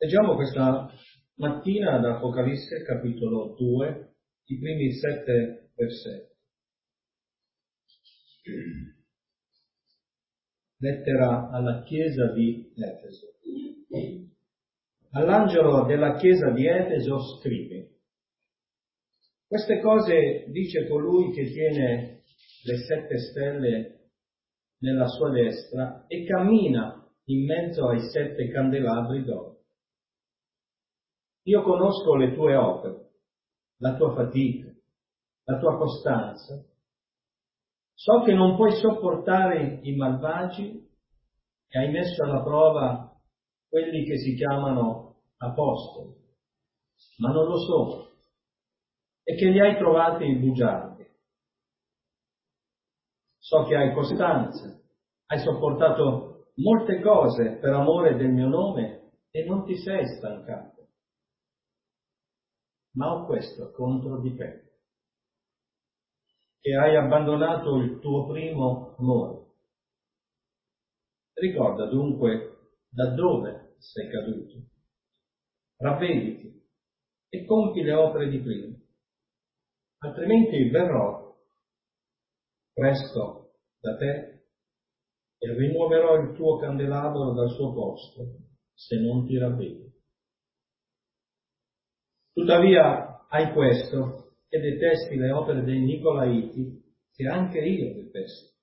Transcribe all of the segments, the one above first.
Leggiamo questa mattina da Apocalisse, capitolo 2, i primi 7 versetti. Lettera alla chiesa di Efeso. All'angelo della chiesa di Efeso scrivi: queste cose dice colui che tiene le 7 stelle nella sua destra e cammina in mezzo ai 7 candelabri d'oro. Io conosco le tue opere, la tua fatica, la tua costanza. So che non puoi sopportare i malvagi e hai messo alla prova quelli che si chiamano apostoli, ma non lo sono, e che li hai trovati bugiardi. So che hai costanza, hai sopportato molte cose per amore del mio nome e non ti sei stancato. Ma ho questo contro di te, che hai abbandonato il tuo primo amore. Ricorda dunque da dove sei caduto. Ravvediti e compi le opere di prima, altrimenti verrò presto da te e rimuoverò il tuo candelabro dal suo posto se non ti ravvedi. Tuttavia hai questo, che detesti le opere dei Nicolaiti, che anche io detesto.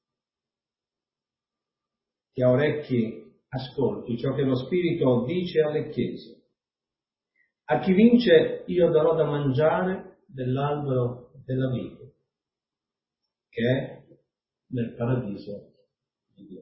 Chi ha orecchi ascolti ciò che lo Spirito dice alle chiese. A chi vince io darò da mangiare dell'albero della vita, che è nel paradiso di Dio.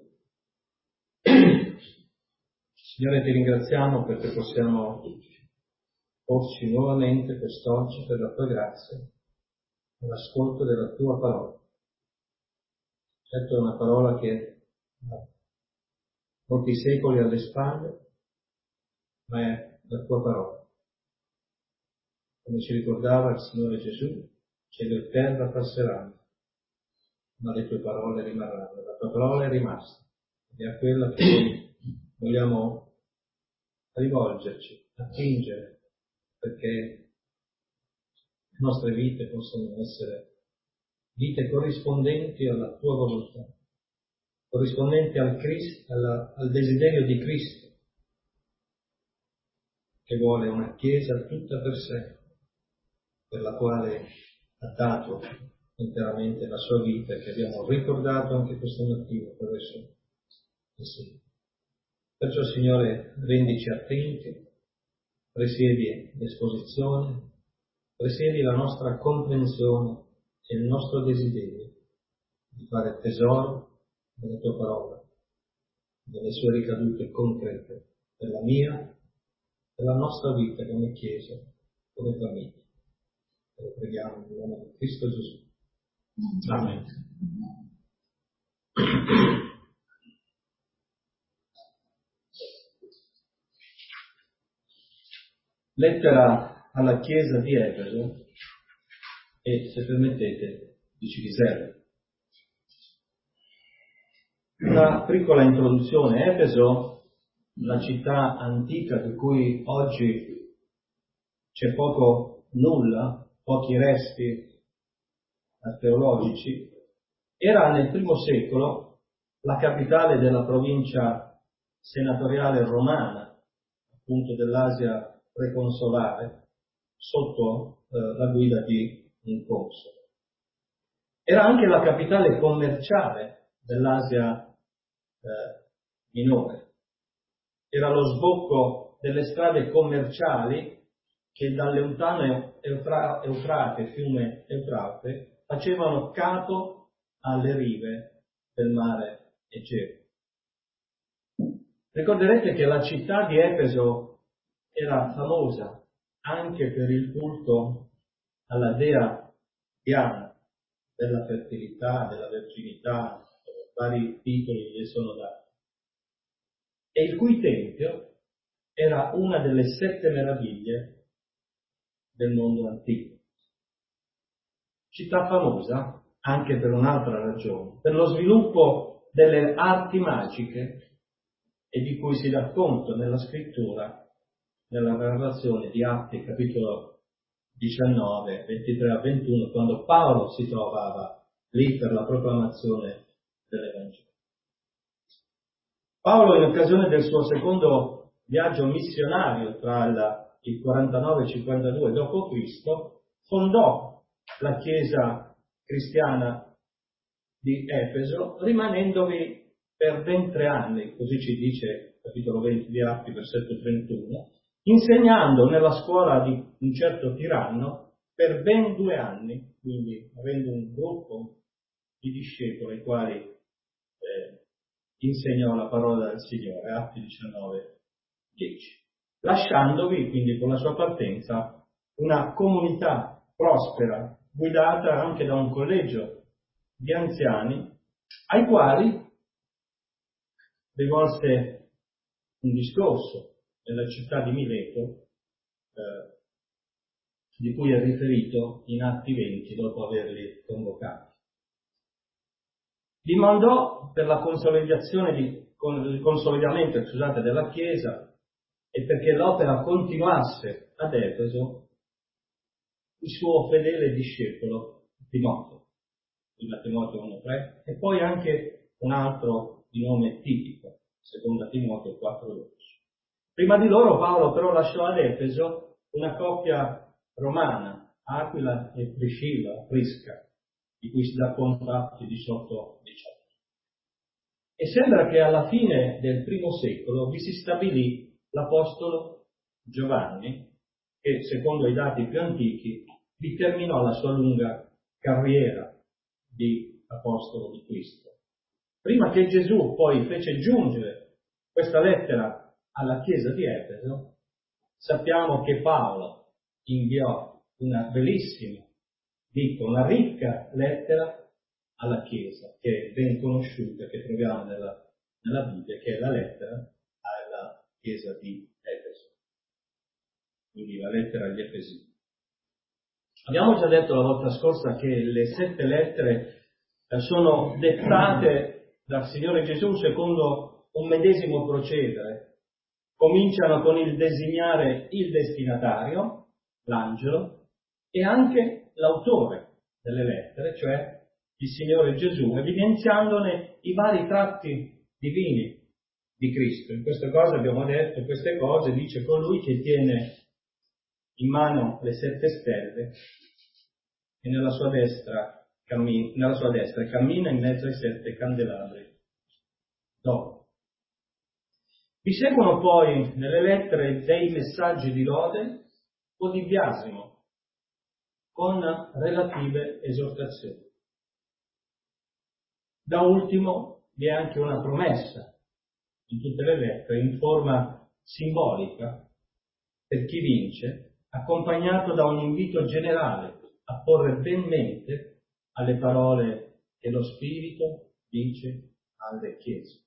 Signore, ti ringraziamo perché possiamo porci nuovamente quest'oggi per la tua grazia all'ascolto della tua parola. Certo è una parola che ha molti secoli alle spalle, ma è la tua parola. Come ci ricordava il Signore Gesù, cielo e terra passeranno, ma le tue parole rimarranno. La tua parola è rimasta ed è a quella che noi vogliamo rivolgerci, attingere, perché le nostre vite possano essere vite corrispondenti alla tua volontà, corrispondenti al desiderio di Cristo, che vuole una Chiesa tutta per sé, per la quale ha dato interamente la sua vita, che abbiamo ricordato anche questa mattina attraverso il Signore. Perciò, Signore, rendici attenti, presiedi l'esposizione, presiedi la nostra comprensione e il nostro desiderio di fare tesoro della tua parola, delle sue ricadute concrete per la mia e la nostra vita come Chiesa, come famiglia. Te lo preghiamo nel nome di Cristo Gesù. Amen. Lettera alla chiesa di Efeso e, se permettete, di Civiselle. Una piccola introduzione. Efeso, la città antica di cui oggi c'è nulla, pochi resti archeologici, era nel I secolo la capitale della provincia senatoriale romana, appunto dell'Asia preconsolare, sotto la guida di un console. Era anche la capitale commerciale dell'Asia minore. Era lo sbocco delle strade commerciali che dal lontano Eufrate, fiume Eufrate, facevano capo alle rive del mare Egeo. Ricorderete che la città di Efeso era famosa anche per il culto alla dea Diana, della fertilità, della verginità, vari titoli gli sono dati, e il cui tempio era una delle 7 meraviglie del mondo antico. Città famosa anche per un'altra ragione, per lo sviluppo delle arti magiche e di cui si dà conto nella scrittura nella narrazione di Atti, capitolo 19, 23 a 21, quando Paolo si trovava lì per la proclamazione dell'Evangelo. Paolo, in occasione del suo secondo viaggio missionario tra il 49 e il 52 d.C., fondò la chiesa cristiana di Efeso, rimanendovi per ben 3 anni, così ci dice capitolo 20 di Atti, versetto 31, insegnando nella scuola di un certo tiranno per ben 2 anni, quindi avendo un gruppo di discepoli ai quali insegnò la parola del Signore, Atti 19, 10. Lasciandovi, quindi con la sua partenza, una comunità prospera, guidata anche da un collegio di anziani, ai quali rivolse un discorso nella città di Mileto, di cui è riferito in Atti 20, dopo averli convocati. Li mandò per la il consolidamento della Chiesa e perché l'opera continuasse ad Efeso il suo fedele discepolo Timoteo, in Timoteo 1,3, e poi anche un altro di nome Tipico, seconda Timoteo 4,12. Prima di loro Paolo però lasciò ad Efeso una coppia romana, Aquila e Prisca, di cui si dà conto Atti 18. E sembra che alla fine del primo secolo vi si stabilì l'apostolo Giovanni, che secondo i dati più antichi vi terminò la sua lunga carriera di apostolo di Cristo. Prima che Gesù poi fece giungere questa lettera alla chiesa di Efeso, sappiamo che Paolo inviò una bellissima, una ricca lettera alla Chiesa, che è ben conosciuta, che troviamo nella Bibbia, che è la lettera alla Chiesa di Efeso, quindi la lettera agli Efesini. Abbiamo già detto la volta scorsa che le 7 lettere sono dettate dal Signore Gesù secondo un medesimo procedere. Cominciano con il designare il destinatario, l'angelo, e anche l'autore delle lettere, cioè il Signore Gesù, evidenziandone i vari tratti divini di Cristo. In queste cose abbiamo detto, queste cose dice colui che tiene in mano le 7 stelle e nella sua destra cammina in mezzo ai 7 candelabri d'oro. Vi seguono poi nelle lettere dei messaggi di lode o di biasimo con relative esortazioni. Da ultimo vi è anche una promessa in tutte le lettere in forma simbolica per chi vince, accompagnato da un invito generale a porre ben mente alle parole che lo Spirito dice alle chiese.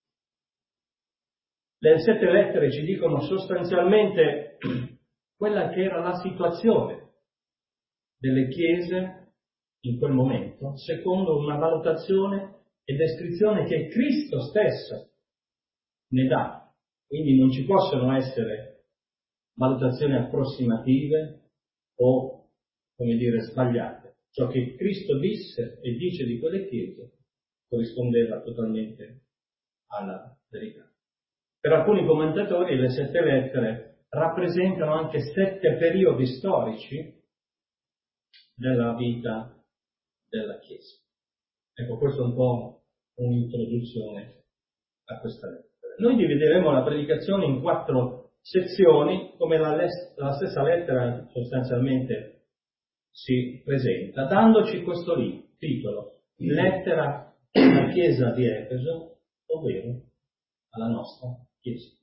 Le 7 lettere ci dicono sostanzialmente quella che era la situazione delle chiese in quel momento, secondo una valutazione e descrizione che Cristo stesso ne dà. Quindi non ci possono essere valutazioni approssimative o, sbagliate. Ciò che Cristo disse e dice di quelle chiese corrispondeva totalmente alla verità. Per alcuni commentatori le 7 lettere rappresentano anche 7 periodi storici della vita della Chiesa. Ecco, questo è un po' un'introduzione a questa lettera. Noi divideremo la predicazione in 4 sezioni, come la stessa lettera sostanzialmente si presenta, dandoci questo titolo, Lettera alla Chiesa di Efeso, ovvero alla nostra Chiesa.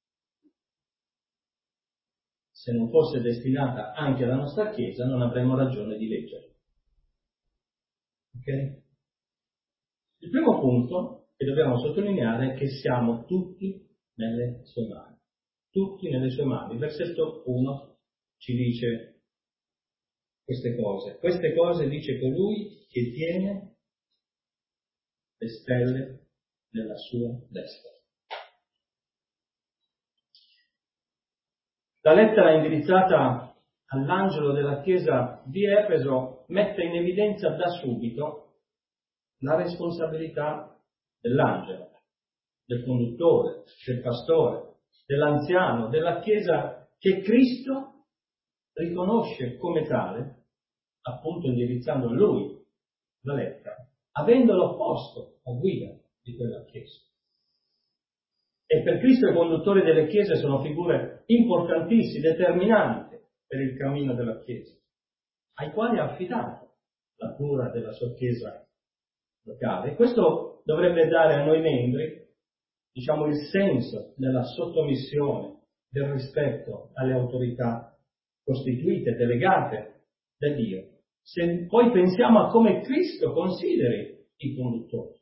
Se non fosse destinata anche alla nostra Chiesa, non avremmo ragione di leggerla. Ok? Il primo punto che dobbiamo sottolineare è che siamo tutti nelle sue mani. Tutti nelle sue mani. Il versetto 1 ci dice queste cose. Queste cose dice colui che tiene le stelle nella sua destra. La lettera indirizzata all'angelo della chiesa di Efeso mette in evidenza da subito la responsabilità dell'angelo, del conduttore, del pastore, dell'anziano, della chiesa che Cristo riconosce come tale, appunto indirizzando a lui la lettera, avendolo posto a guida di quella chiesa. E per Cristo i conduttori delle chiese sono figure importantissime, determinanti per il cammino della chiesa, ai quali ha affidato la cura della sua chiesa locale. E questo dovrebbe dare a noi membri, il senso della sottomissione, del rispetto alle autorità costituite, delegate da Dio. Se poi pensiamo a come Cristo consideri i conduttori.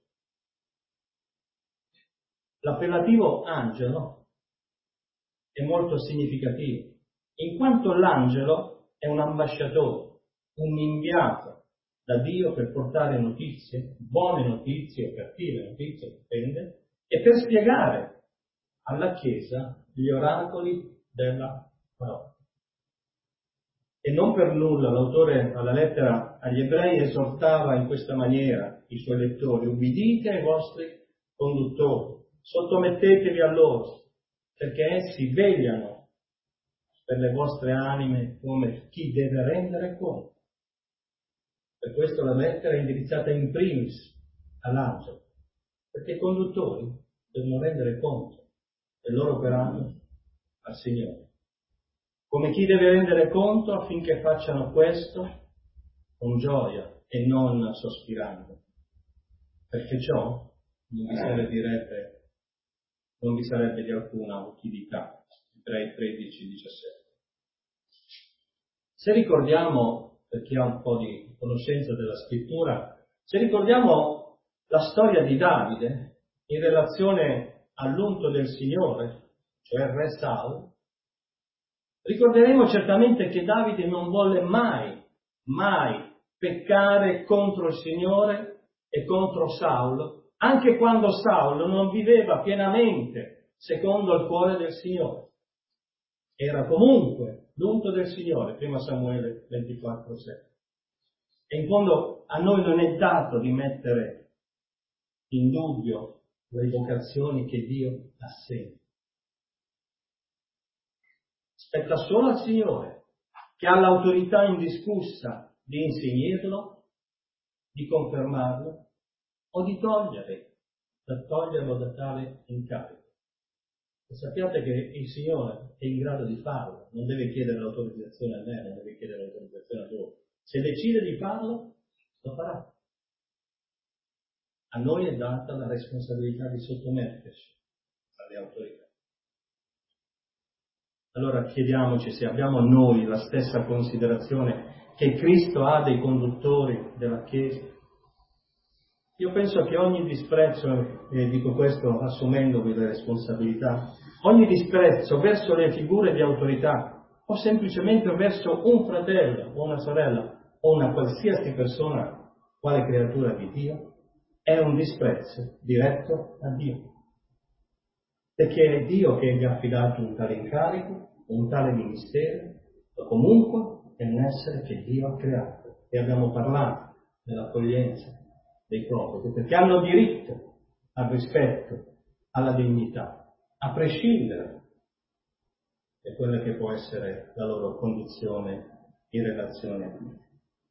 L'appellativo angelo è molto significativo, in quanto l'angelo è un ambasciatore, un inviato da Dio per portare notizie, buone notizie o cattive notizie, dipende, e per spiegare alla Chiesa gli oracoli della parola. E non per nulla l'autore alla lettera agli ebrei esortava in questa maniera i suoi lettori: ubbidite ai vostri conduttori, sottomettetevi a loro, perché essi vegliano per le vostre anime come chi deve rendere conto. Per questo la lettera è indirizzata in primis all'angelo, perché i conduttori devono rendere conto del loro operato al Signore, come chi deve rendere conto affinché facciano questo con gioia e non sospirando, perché ciò non vi sarebbe di alcuna utilità. Ebrei 13:17. Se ricordiamo, per chi ha un po' di conoscenza della scrittura, se ricordiamo la storia di Davide in relazione all'unto del Signore, cioè il re Saul, ricorderemo certamente che Davide non volle mai peccare contro il Signore e contro Saulo, anche quando Saulo non viveva pienamente secondo il cuore del Signore. Era comunque l'unto del Signore, 1 Samuele 24:7. E in fondo a noi non è dato di mettere in dubbio le vocazioni che Dio assegna. Spetta solo al Signore, che ha l'autorità indiscussa di insignirlo, di confermarlo o di toglierlo da tale incarico. E sappiate che il Signore è in grado di farlo, non deve chiedere l'autorizzazione a me, non deve chiedere l'autorizzazione a loro. Se decide di farlo, lo farà. A noi è data la responsabilità di sottometterci alle autorità. Allora chiediamoci se abbiamo noi la stessa considerazione che Cristo ha dei conduttori della Chiesa. Io penso che ogni disprezzo, e dico questo assumendovi le responsabilità, ogni disprezzo verso le figure di autorità o semplicemente verso un fratello o una sorella o una qualsiasi persona, quale creatura di Dio, è un disprezzo diretto a Dio. Perché è Dio che vi ha affidato un tale incarico, un tale ministero, o comunque è un essere che Dio ha creato. E abbiamo parlato dell'accoglienza dei profeti, perché hanno diritto al rispetto, alla dignità, a prescindere da quella che può essere la loro condizione in relazione a Dio.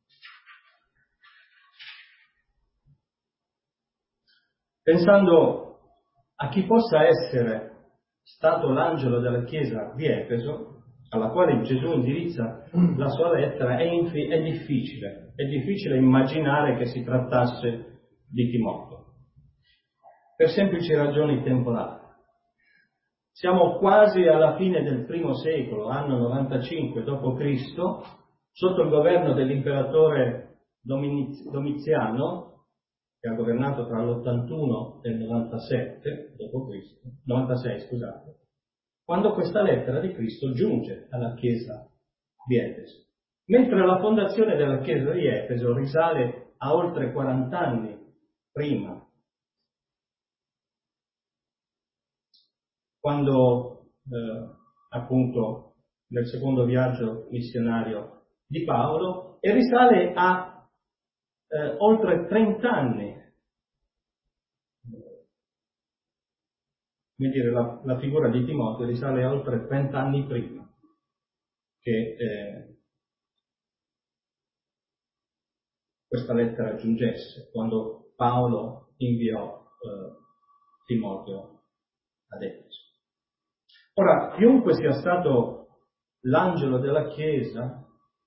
Pensando a chi possa essere stato l'angelo della chiesa di Efeso, alla quale Gesù indirizza la sua lettera, è difficile immaginare che si trattasse di Timoteo, per semplici ragioni temporali. Siamo quasi alla fine del I secolo, anno 95 d.C., sotto il governo dell'imperatore Domiziano, che ha governato tra l'81 e il 96 d.C., quando questa lettera di Cristo giunge alla chiesa di Efeso. Mentre la fondazione della chiesa di Efeso risale a oltre 40 anni prima, quando appunto nel secondo viaggio missionario di Paolo, e risale a oltre 30 anni. Come dire, la figura di Timoteo risale a oltre 30 anni prima che questa lettera giungesse, quando Paolo inviò Timoteo ad Efeso. Ora, chiunque sia stato l'angelo della Chiesa,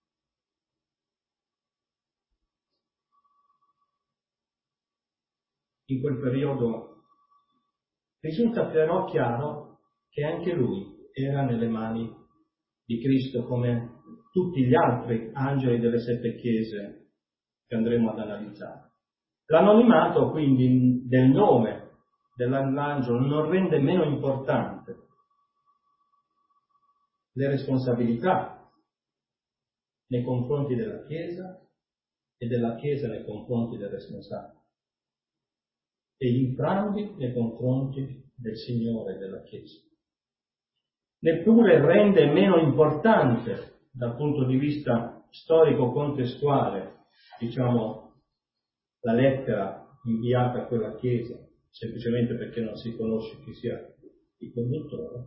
in quel periodo risulta però chiaro che anche lui era nelle mani di Cristo, come tutti gli altri angeli delle 7 chiese che andremo ad analizzare. L'anonimato quindi del nome dell'angelo non rende meno importante le responsabilità nei confronti della Chiesa e della Chiesa nei confronti del responsabile, e entrambi nei confronti del Signore della Chiesa. Neppure rende meno importante dal punto di vista storico-contestuale, diciamo, la lettera inviata a quella Chiesa, semplicemente perché non si conosce chi sia il conduttore,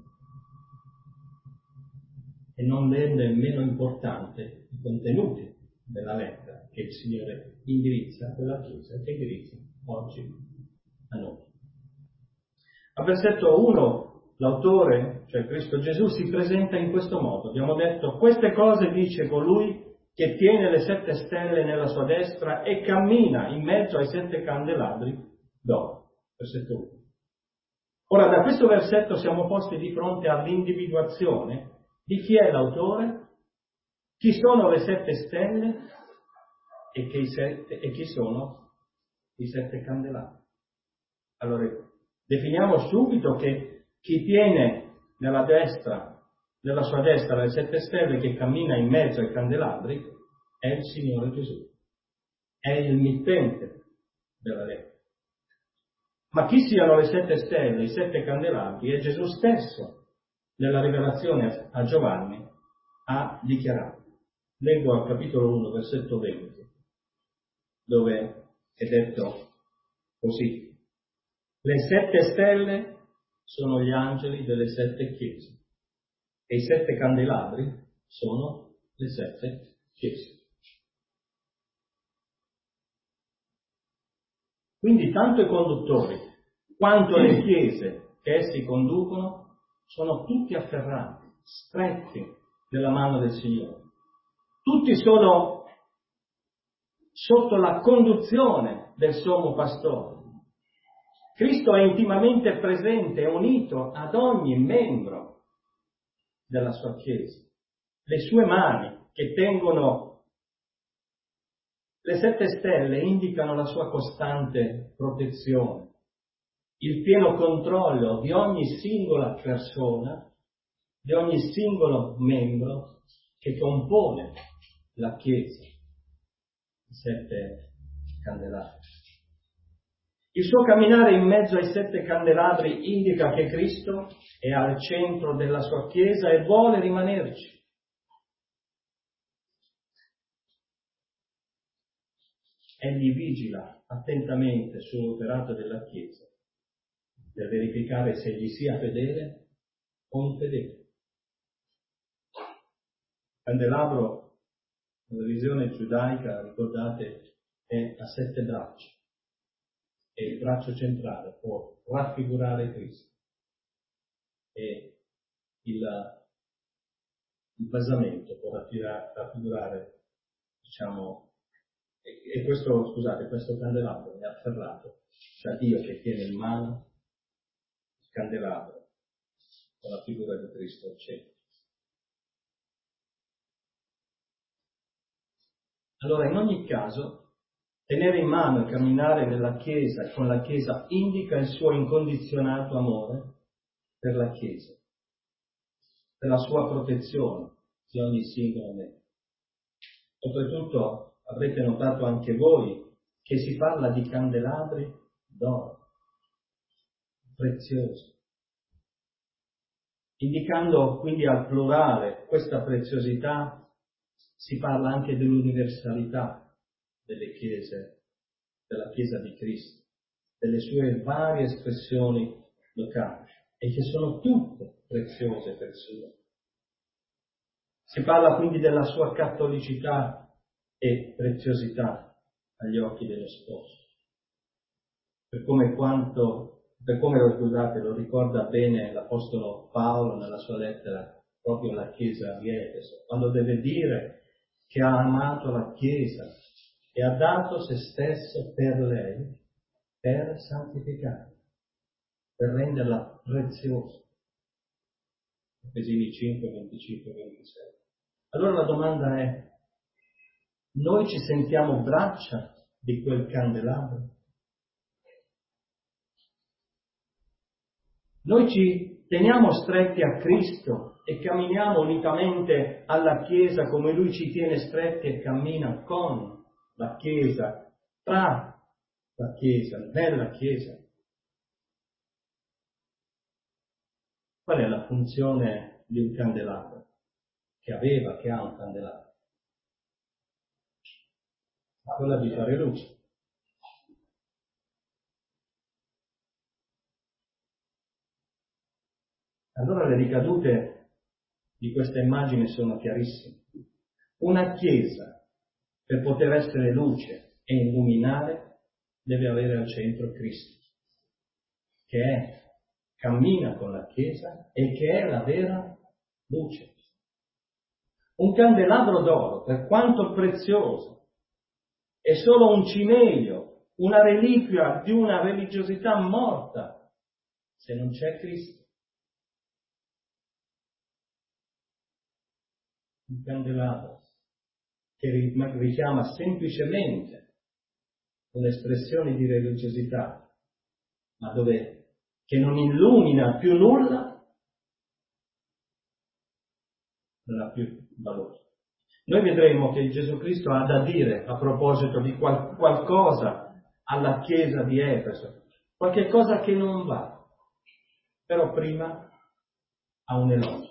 e non rende meno importante i contenuti della lettera che il Signore indirizza a quella Chiesa, che indirizza oggi a noi. Al versetto 1 l'autore, cioè Cristo Gesù, si presenta in questo modo. Abbiamo detto: queste cose dice colui che tiene le 7 stelle nella sua destra e cammina in mezzo ai 7 candelabri d'oro. Versetto 1. Ora, da questo versetto siamo posti di fronte all'individuazione di chi è l'autore, chi sono le 7 stelle e chi sono i 7 candelabri. Allora, definiamo subito che chi tiene nella sua destra le 7 stelle, che cammina in mezzo ai candelabri, è il Signore Gesù, è il mittente della lettera. Ma chi siano le 7 stelle, i 7 candelabri, è Gesù stesso, nella rivelazione a Giovanni, ha dichiarato. Leggo al capitolo 1, versetto 20, dove è detto così: le 7 stelle sono gli angeli delle 7 chiese e i 7 candelabri sono le 7 chiese. Quindi tanto i conduttori quanto le chiese che essi conducono sono tutti afferrati, stretti nella mano del Signore. Tutti sono sotto la conduzione del sommo pastore. Cristo è intimamente presente e unito ad ogni membro della sua Chiesa. Le sue mani che tengono le 7 stelle indicano la sua costante protezione, il pieno controllo di ogni singola persona, di ogni singolo membro che compone la Chiesa, i 7 candelabri. Il suo camminare in mezzo ai 7 candelabri indica che Cristo è al centro della sua Chiesa e vuole rimanerci. Egli vigila attentamente sull'operato della Chiesa per verificare se gli sia fedele o infedele. Il candelabro, nella visione giudaica, ricordate, è a 7 braccia, e il braccio centrale può raffigurare Cristo, e il basamento può raffigurare, diciamo, e questo candelabro è afferrato da Dio, che tiene in mano il candelabro con la figura di Cristo al centro. Allora, in ogni caso, tenere in mano e camminare nella Chiesa con la Chiesa indica il suo incondizionato amore per la Chiesa, per la sua protezione di ogni singolo membro. Oltretutto, avrete notato anche voi che si parla di candelabri d'oro, preziosi. indicando quindi al plurale questa preziosità, si parla anche dell'universalità delle chiese, della Chiesa di Cristo, delle sue varie espressioni locali, e che sono tutte preziose per Dio. Si parla quindi della sua cattolicità e preziosità agli occhi dello sposo. Per come lo ricorda bene l'Apostolo Paolo nella sua lettera proprio alla Chiesa di Efeso, quando deve dire che ha amato la Chiesa e ha dato se stesso per lei, per santificarla, per renderla preziosa. Efesini 5, 25, 26. Allora la domanda è: noi ci sentiamo braccia di quel candelabro? Noi ci teniamo stretti a Cristo e camminiamo unitamente alla Chiesa come Lui ci tiene stretti e cammina con la Chiesa, tra la Chiesa, nella Chiesa? Qual è la funzione di un candelabro? Che ha un candelabro? Quella di fare luce. Allora le ricadute di questa immagine sono chiarissime. Una Chiesa, per poter essere luce e illuminare, deve avere al centro Cristo, che cammina con la Chiesa e che è la vera luce. Un candelabro d'oro, per quanto prezioso, è solo un cimelio, una reliquia di una religiosità morta, se non c'è Cristo. Un candelabro che richiama semplicemente un'espressione di religiosità, ma che non illumina più nulla, non ha più valore. Noi vedremo che Gesù Cristo ha da dire a proposito di qualcosa alla Chiesa di Efeso, qualche cosa che non va, però prima ha un elogio.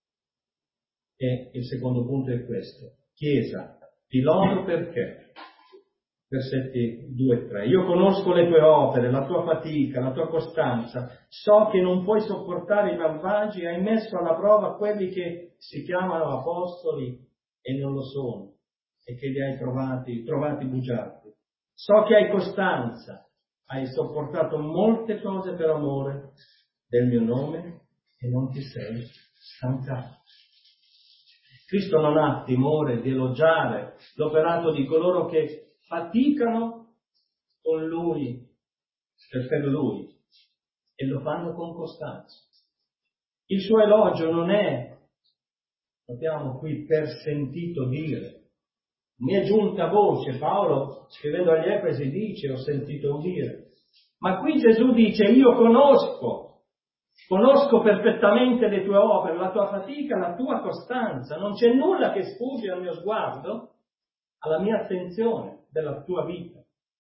E il secondo punto è questo: Chiesa, ti lodo perché? Versetti 2 e 3. Io conosco le tue opere, la tua fatica, la tua costanza, so che non puoi sopportare i malvagi e hai messo alla prova quelli che si chiamano apostoli e non lo sono, e che li hai trovati bugiardi. So che hai costanza, hai sopportato molte cose per amore del mio nome e non ti sei stancato. Cristo non ha timore di elogiare l'operato di coloro che faticano con Lui, per Lui, e lo fanno con costanza. Il suo elogio non è, notiamo qui, per sentito dire. Mi è giunta voce, Paolo scrivendo agli Efesi dice, ho sentito udire. Ma qui Gesù dice, io conosco perfettamente le tue opere, la tua fatica, la tua costanza. Non c'è nulla che sfugge al mio sguardo, alla mia attenzione della tua vita.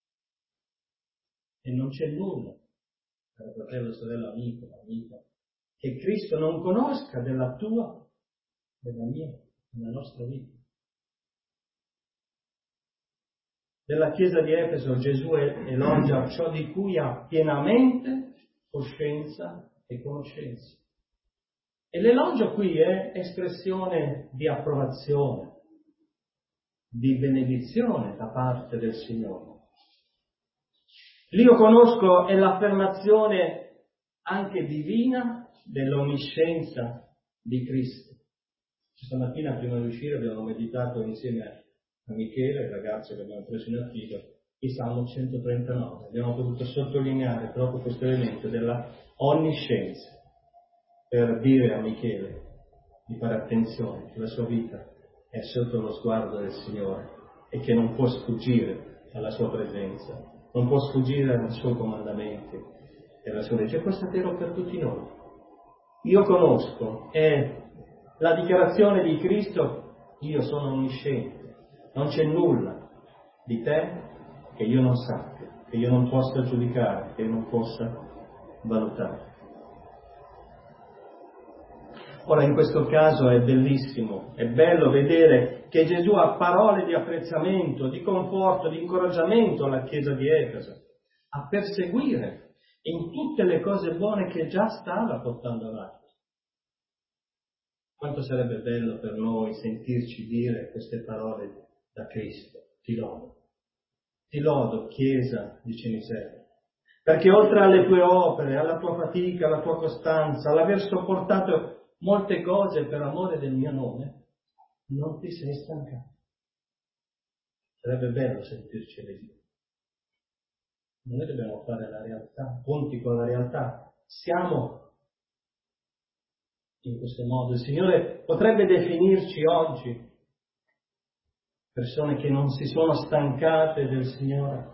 E non c'è nulla, caro fratello, sorella, amico, amica, che Cristo non conosca della tua, della mia, della nostra vita. Della Chiesa di Efeso Gesù elogia ciò di cui ha pienamente coscienza e conoscenza. E l'elogio qui è espressione di approvazione, di benedizione da parte del Signore. L'io conosco è l'affermazione anche divina dell'onniscienza di Cristo. Stamattina prima di uscire abbiamo meditato insieme a Michele, il ragazzo che abbiamo preso in affido, il Salmo 139. Abbiamo potuto sottolineare proprio questo elemento della onniscienza, per dire a Michele di fare attenzione, che la sua vita è sotto lo sguardo del Signore e che non può sfuggire alla sua presenza, non può sfuggire ai suoi comandamenti e alla sua legge. E questo è vero per tutti noi. Io conosco, è la dichiarazione di Cristo, io sono onnisciente, non c'è nulla di te che io non sappia, che io non possa giudicare, che io non possa valutare. Ora, in questo caso è bellissimo, è bello vedere che Gesù ha parole di apprezzamento, di conforto, di incoraggiamento alla Chiesa di Efeso, a perseguire in tutte le cose buone che già stava portando avanti. Quanto sarebbe bello per noi sentirci dire queste parole da Cristo. Ti lodo, Chiesa di Cenisera, perché oltre alle tue opere, alla tua fatica, alla tua costanza, all'aver sopportato molte cose per amore del mio nome, non ti sei stancato. Sarebbe bello sentirci dire. Noi dobbiamo fare la realtà, conti con la realtà. Siamo in questo modo. Il Signore potrebbe definirci oggi persone che non si sono stancate del Signore.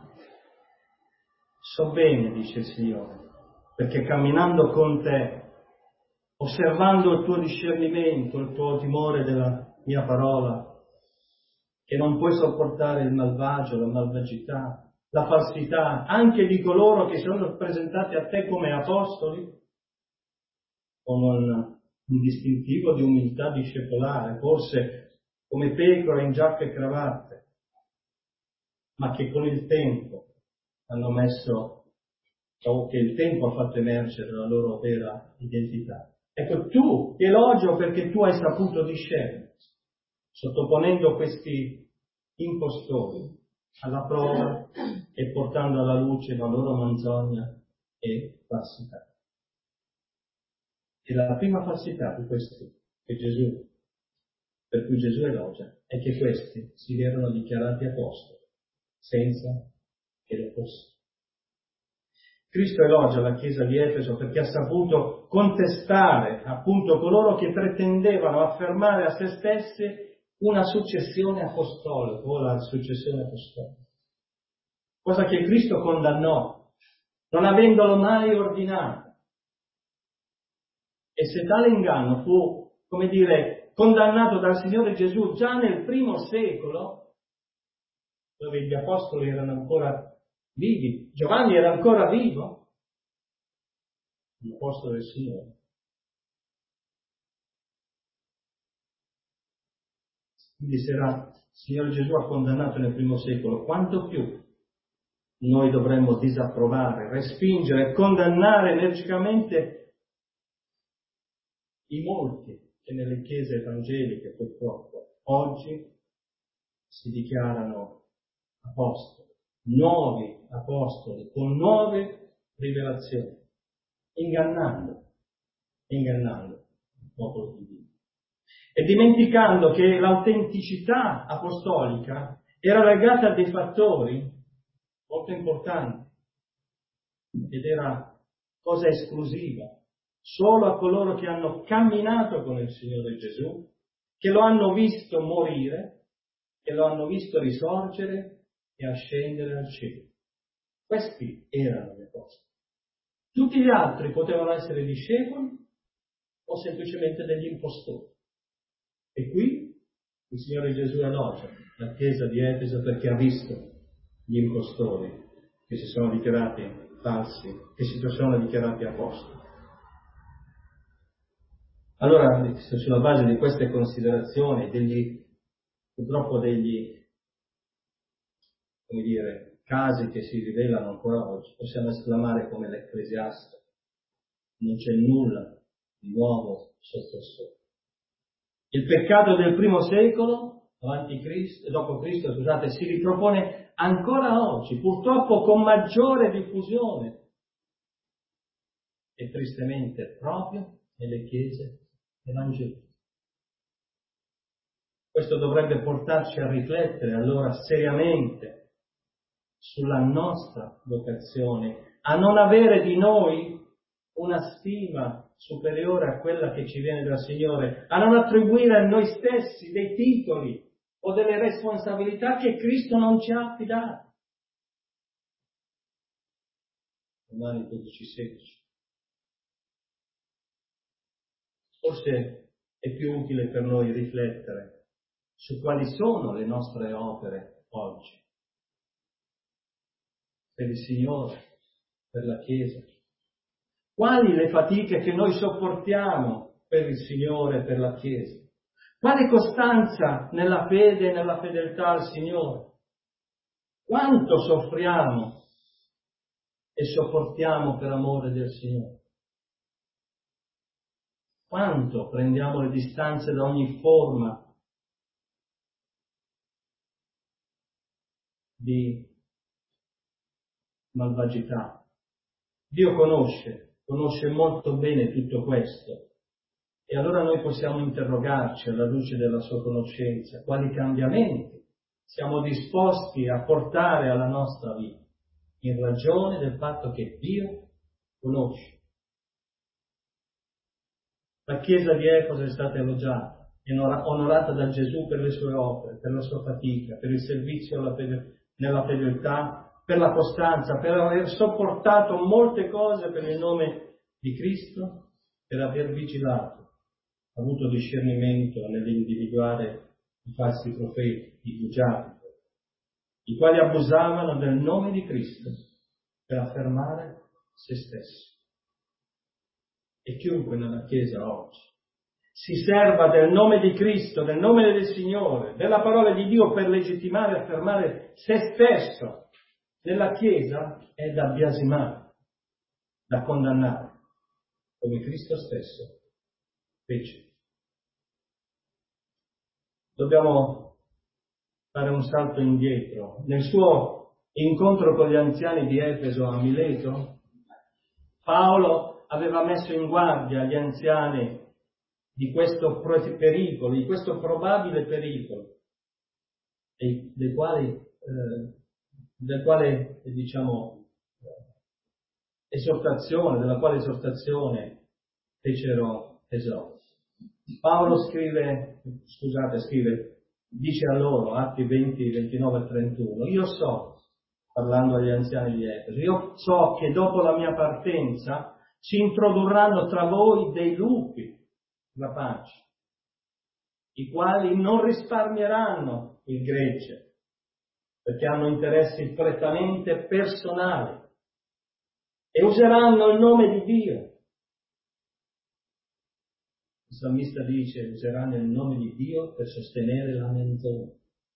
So bene, dice il Signore, perché camminando con te, osservando il tuo discernimento, il tuo timore della mia parola, che non puoi sopportare il malvagio, la malvagità, la falsità, anche di coloro che sono presentati a te come apostoli, con un distintivo di umiltà discepolare, forse come pecore in giacca e cravatte, ma che con il tempo hanno messo, o che il tempo ha fatto emergere la loro vera identità. Ecco, tu ti elogio perché tu hai saputo discernere, sottoponendo questi impostori alla prova e portando alla luce la loro menzogna e falsità. E la prima falsità di questi per cui Gesù elogia, è che questi si erano dichiarati apostoli, senza che lo fossero. Cristo elogia la Chiesa di Efeso perché ha saputo contestare appunto coloro che pretendevano affermare a se stesse una successione apostolica o la successione apostolica, cosa che Cristo condannò, non avendolo mai ordinato. E se tale inganno fu, come dire, condannato dal Signore Gesù già nel primo secolo, dove gli apostoli erano ancora vivi, Giovanni era ancora vivo, l'apostolo del Signore. Quindi se il Signore Gesù ha condannato nel primo secolo, quanto più noi dovremmo disapprovare, respingere, condannare energicamente i molti che nelle chiese evangeliche purtroppo oggi si dichiarano apostoli, nuovi apostoli, con nuove rivelazioni, ingannando il popolo di Dio. E dimenticando che l'autenticità apostolica era legata a dei fattori molto importanti ed era cosa esclusiva solo a coloro che hanno camminato con il Signore Gesù, che lo hanno visto morire, che lo hanno visto risorgere e ascendere al cielo. Questi erano le cose. Tutti gli altri potevano essere discepoli o semplicemente degli impostori. E qui il Signore Gesù elogia la Chiesa di Efeso perché ha visto gli impostori che si sono dichiarati falsi, che si sono dichiarati apostoli. Allora, sulla base di queste considerazioni, purtroppo degli casi che si rivelano ancora oggi, possiamo esclamare come l'Ecclesiaste: non c'è nulla di nuovo sotto il sole. Il peccato del primo secolo, dopo Cristo, si ripropone ancora oggi, purtroppo con maggiore diffusione e tristemente proprio nelle chiese evangeliche. Questo dovrebbe portarci a riflettere allora seriamente sulla nostra vocazione, a non avere di noi una stima superiore a quella che ci viene dal Signore, a non attribuire a noi stessi dei titoli o delle responsabilità che Cristo non ci ha affidato. Romani 12,16. Forse è più utile per noi riflettere su quali sono le nostre opere oggi, per il Signore, per la Chiesa. Quali le fatiche che noi sopportiamo per il Signore e per la Chiesa? Quale costanza nella fede e nella fedeltà al Signore? Quanto soffriamo e sopportiamo per amore del Signore? Quanto prendiamo le distanze da ogni forma di malvagità? Dio conosce molto bene tutto questo. E allora noi possiamo interrogarci alla luce della sua conoscenza quali cambiamenti siamo disposti a portare alla nostra vita in ragione del fatto che Dio conosce. La Chiesa di Efeso è stata elogiata e onorata da Gesù per le sue opere, per la sua fatica, per il servizio nella fedeltà, per la costanza, per aver sopportato molte cose per il nome di Cristo, per aver vigilato, avuto discernimento nell'individuare i falsi profeti, i bugiardi, i quali abusavano del nome di Cristo per affermare se stesso. E chiunque nella Chiesa oggi si serva del nome di Cristo, del nome del Signore, della parola di Dio per legittimare e affermare se stesso nella Chiesa è da biasimare, da condannare, come Cristo stesso fece. Dobbiamo fare un salto indietro. Nel suo incontro con gli anziani di Efeso a Mileto, Paolo aveva messo in guardia gli anziani di questo pericolo, di questo probabile pericolo, del quale della quale esortazione fecero tesoro. Paolo dice a loro, Atti 20, 29 e 31, io so, parlando agli anziani di Efeso, io so che dopo la mia partenza si introdurranno tra voi dei lupi rapaci, i quali non risparmieranno il gregge, perché hanno interessi prettamente personali e useranno il nome di Dio. Il salmista dice, useranno il nome di Dio per sostenere la menzogna.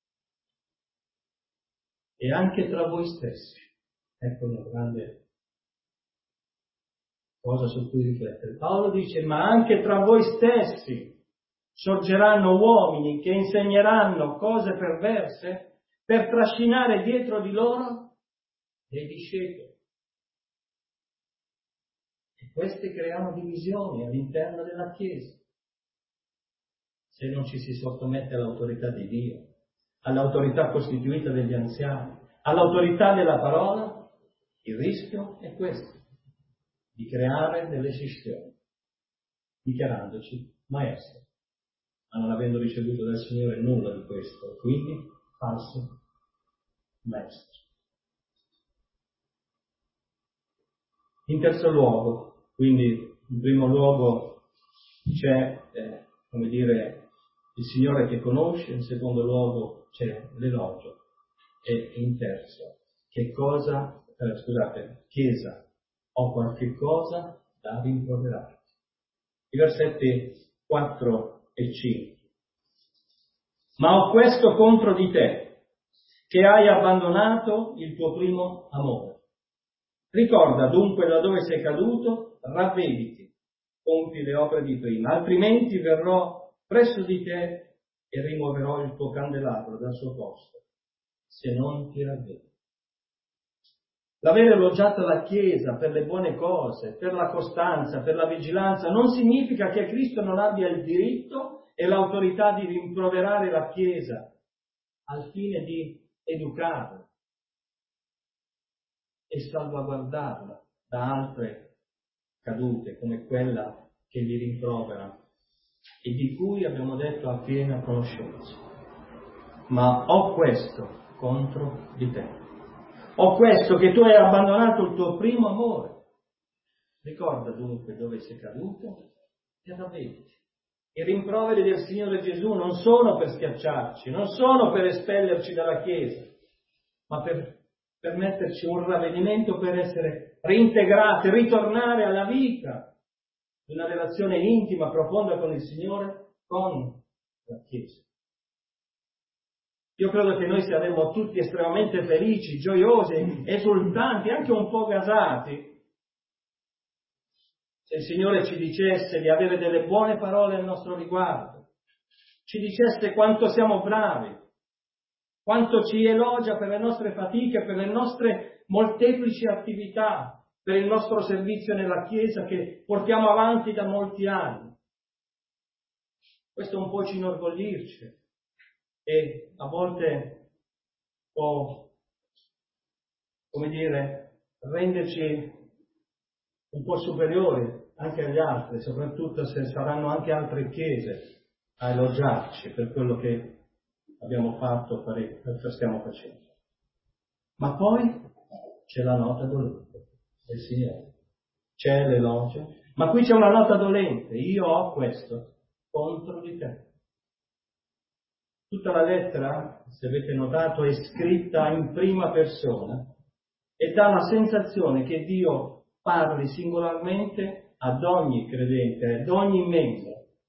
E anche tra voi stessi, ecco una grande cosa su cui riflettere. Paolo dice, ma anche tra voi stessi sorgeranno uomini che insegneranno cose perverse per trascinare dietro di loro dei discepoli. E queste creano divisioni all'interno della Chiesa. Se non ci si sottomette all'autorità di Dio, all'autorità costituita degli anziani, all'autorità della parola, il rischio è questo, di creare delle scissioni, dichiarandoci maestri, ma non avendo ricevuto dal Signore nulla di questo, quindi falsi maestri. In terzo luogo, quindi in primo luogo c'è, il Signore che conosce, in secondo luogo c'è l'elogio e in terzo, Chiesa, ho qualche cosa da rimproverarti. I versetti 4 e 5. Ma ho questo contro di te, che hai abbandonato il tuo primo amore. Ricorda dunque da dove sei caduto, ravvediti, compi le opere di prima, altrimenti verrò presso di te e rimuoverò il tuo candelabro dal suo posto, se non ti ravvedi. L'aver elogiato la Chiesa per le buone cose, per la costanza, per la vigilanza, non significa che Cristo non abbia il diritto e l'autorità di rimproverare la Chiesa al fine di educarla e salvaguardarla da altre cadute come quella che gli rimprovera e di cui abbiamo detto a piena conoscenza. Ma ho questo contro di te. Ho questo, che tu hai abbandonato il tuo primo amore. Ricorda dunque dove sei caduto e ravvediti. I rimproveri del Signore Gesù non sono per schiacciarci, non sono per espellerci dalla Chiesa, ma per permetterci un ravvedimento, per essere reintegrati, ritornare alla vita di una relazione intima, profonda con il Signore, con la Chiesa. Io credo che noi saremmo tutti estremamente felici, gioiosi, esultanti, anche un po' gasati, se il Signore ci dicesse di avere delle buone parole al nostro riguardo, ci dicesse quanto siamo bravi, quanto ci elogia per le nostre fatiche, per le nostre molteplici attività, per il nostro servizio nella Chiesa che portiamo avanti da molti anni. Questo un po' ci inorgoglisce e a volte può, come dire, renderci un po' superiori anche agli altri, soprattutto se saranno anche altre chiese a elogiarci per quello che abbiamo fatto, stiamo facendo. Ma poi c'è la nota dolente del Signore, c'è l'elogio, ma qui c'è una nota dolente: io ho questo contro di te. Tutta la lettera, se avete notato, è scritta in prima persona e dà la sensazione che Dio parli singolarmente ad ogni credente, ad ogni membro.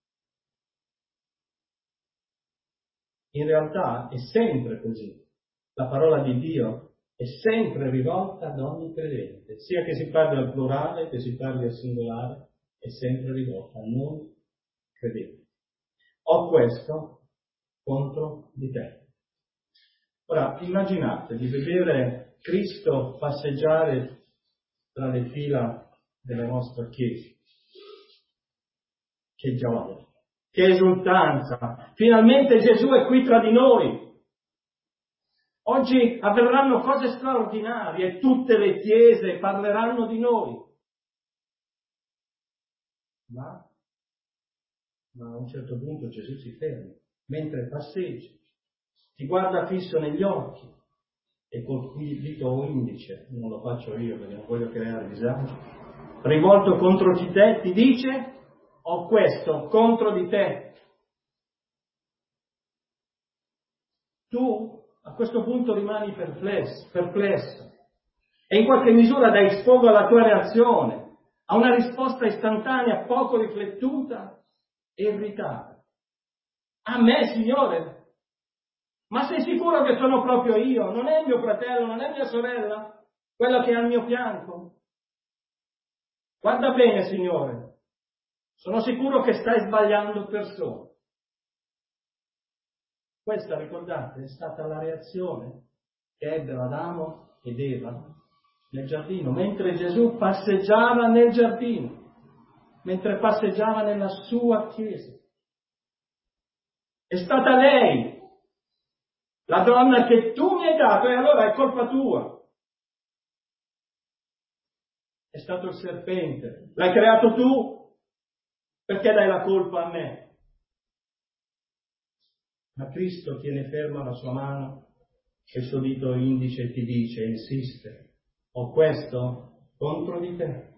In realtà è sempre così. La parola di Dio è sempre rivolta ad ogni credente, sia che si parli al plurale che si parli al singolare, è sempre rivolta a noi credenti. Ho questo contro di te. Ora, immaginate di vedere Cristo passeggiare tra le fila della nostra Chiesa. Che gioia, che esultanza! Finalmente Gesù è qui tra di noi. Oggi avverranno cose straordinarie e tutte le chiese parleranno di noi. Ma a un certo punto Gesù si ferma, mentre passeggia, ti guarda fisso negli occhi e col dito indice, non lo faccio io perché non voglio creare disagio, rivolto contro di te, ti dice: ho questo contro di te. Tu a questo punto rimani perplesso e in qualche misura dai sfogo alla tua reazione, a una risposta istantanea, poco riflettuta e irritata. A me, Signore? Ma sei sicuro che sono proprio io? Non è mio fratello, non è mia sorella, quella che è al mio fianco? Guarda bene, Signore, sono sicuro che stai sbagliando persona. Questa, ricordate, è stata la reazione che ebbero Adamo ed Eva nel giardino, mentre Gesù passeggiava nel giardino, mentre passeggiava nella sua chiesa. È stata lei la donna che tu mi hai dato, e allora è colpa tua. È stato il serpente, l'hai creato tu, perché dai la colpa a me? Ma Cristo tiene ferma la sua mano e il suo dito indice e ti dice, insiste: ho questo contro di te.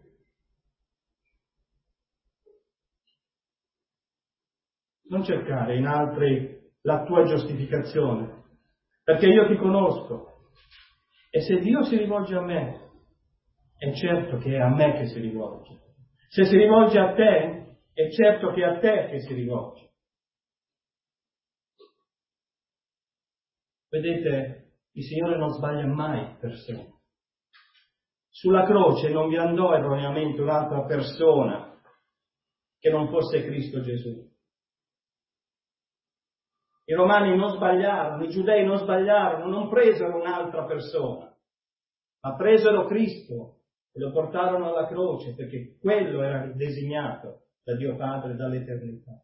Non cercare in altri la tua giustificazione, perché io ti conosco. E se Dio si rivolge a me, è certo che è a me che si rivolge. Se si rivolge a te, è certo che è a te che si rivolge. Vedete, il Signore non sbaglia mai persona. Sulla croce non vi andò erroneamente un'altra persona che non fosse Cristo Gesù. I romani non sbagliarono, i giudei non sbagliarono, non presero un'altra persona, ma presero Cristo e lo portarono alla croce, perché quello era designato da Dio Padre dall'eternità.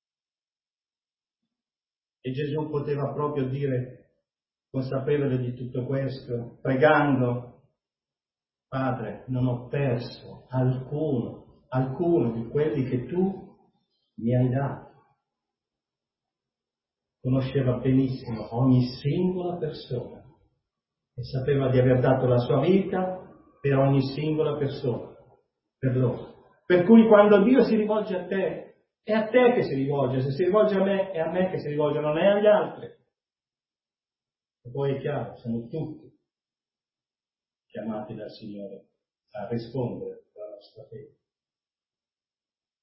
E Gesù poteva proprio dire, consapevole di tutto questo, pregando: Padre, non ho perso alcuno di quelli che tu mi hai dato. Conosceva benissimo ogni singola persona e sapeva di aver dato la sua vita per ogni singola persona, per loro. Per cui quando Dio si rivolge a te, è a te che si rivolge. Se si rivolge a me, è a me che si rivolge, non è agli altri. E poi è chiaro, siamo tutti chiamati dal Signore a rispondere alla nostra fede.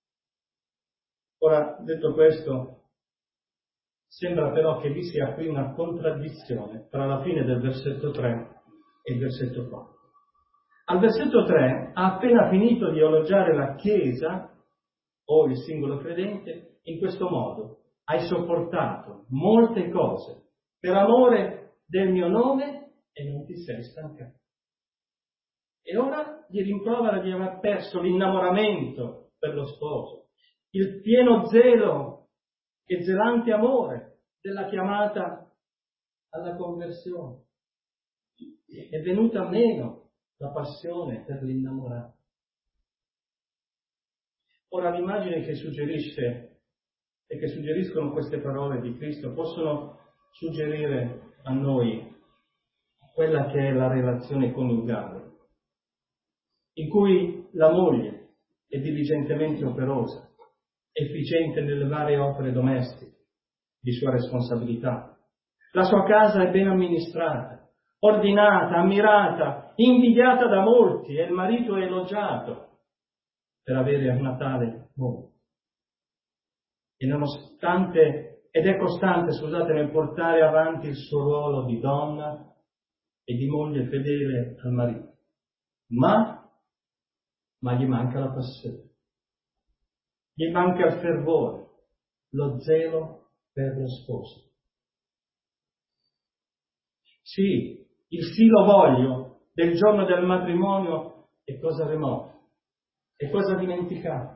Ora, detto questo, sembra però che vi sia qui una contraddizione tra la fine del versetto 3 e il versetto 4. Al versetto 3 ha appena finito di elogiare la Chiesa o il singolo credente in questo modo: hai sopportato molte cose per amore del mio nome e non ti sei stancato. E ora gli rimprovera di aver perso l'innamoramento per lo sposo, il pieno zelo e zelante amore della chiamata alla conversione. È venuta meno la passione per l'innamorato. Ora l'immagine che suggerisce e che suggeriscono queste parole di Cristo possono suggerire a noi quella che è la relazione coniugale, in cui la moglie è diligentemente operosa, efficiente nelle varie opere domestiche di sua responsabilità. La sua casa è ben amministrata, ordinata, ammirata, invidiata da molti, e il marito è elogiato per avere una tale moglie. Ed è costante, nel portare avanti il suo ruolo di donna e di moglie fedele al marito. Ma gli manca la passione, gli manca il fervore, lo zelo per lo sposo. Sì, il sì lo voglio del giorno del matrimonio è cosa remota, è cosa dimenticata.